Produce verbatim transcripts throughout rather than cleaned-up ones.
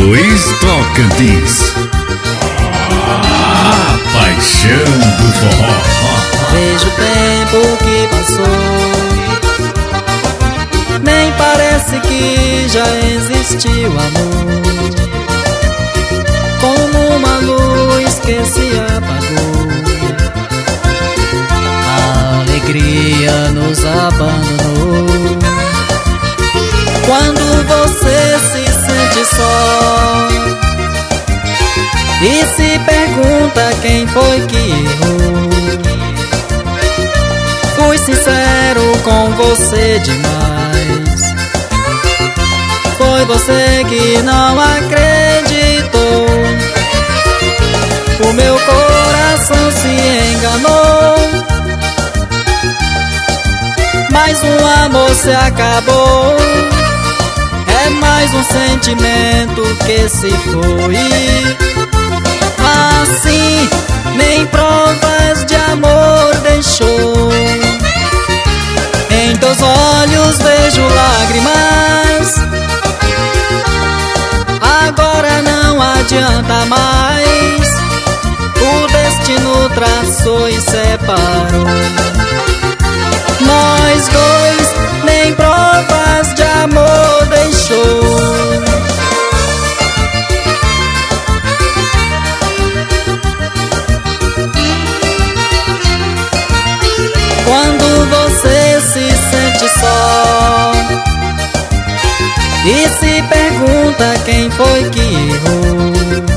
Luiz Tocantins, a paixão do forró. Vejo o tempo que passou, nem parece que já existiu amor. Como uma luz que se apagou, a alegria nos abandonou. Quando você se sente só e se pergunta quem foi que errou, fui sincero com você demais. Foi você que não acreditou. O meu coração se enganou, mais um amor se acabou. É mais um sentimento que se foi. Assim, nem provas de amor deixou. Em teus olhos vejo lágrimas, agora não adianta mais. O destino traçou e separou. Nós dois nem provas de amor deixou. Quando você se sente só e se pergunta quem foi que errou,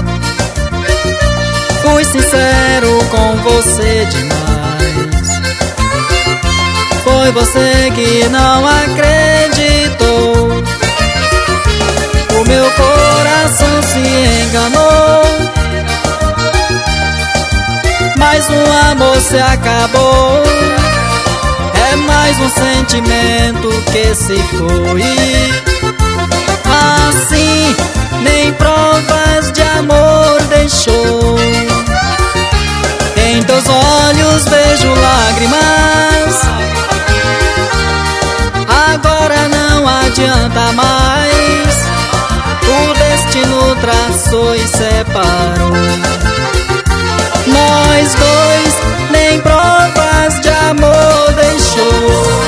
fui sincero com você demais. Foi você que não acreditou. O meu coração se enganou, mais um amor se acabou. É mais um sentimento que se foi. Assim, nem provas de amor deixou. Em teus olhos vejo lágrimas, agora não adianta mais. O destino traçou e separou. Nós dois nem provas de amor deixou.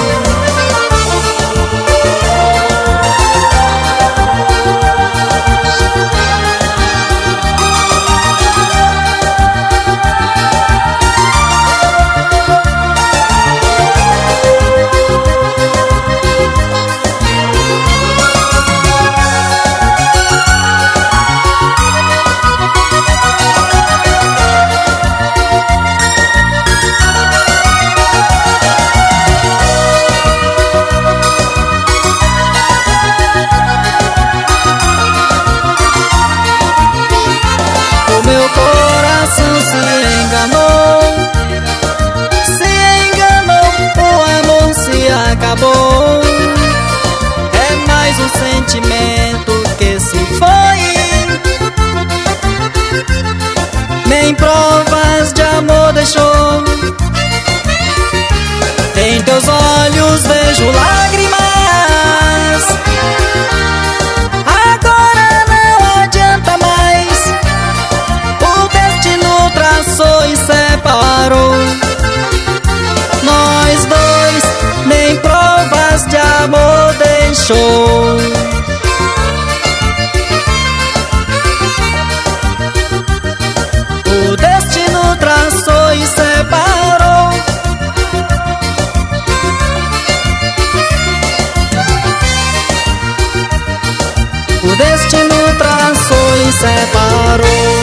Meu coração se enganou, se enganou, o amor se acabou. É mais um sentimento que se foi. Nem provas de amor deixou. Em teus olhos vejo lágrimas, agora não adianta mais. O destino traçou e separou. Nós dois nem provas de amor deixou. O destino traçou e separou. O destino traçou e separou.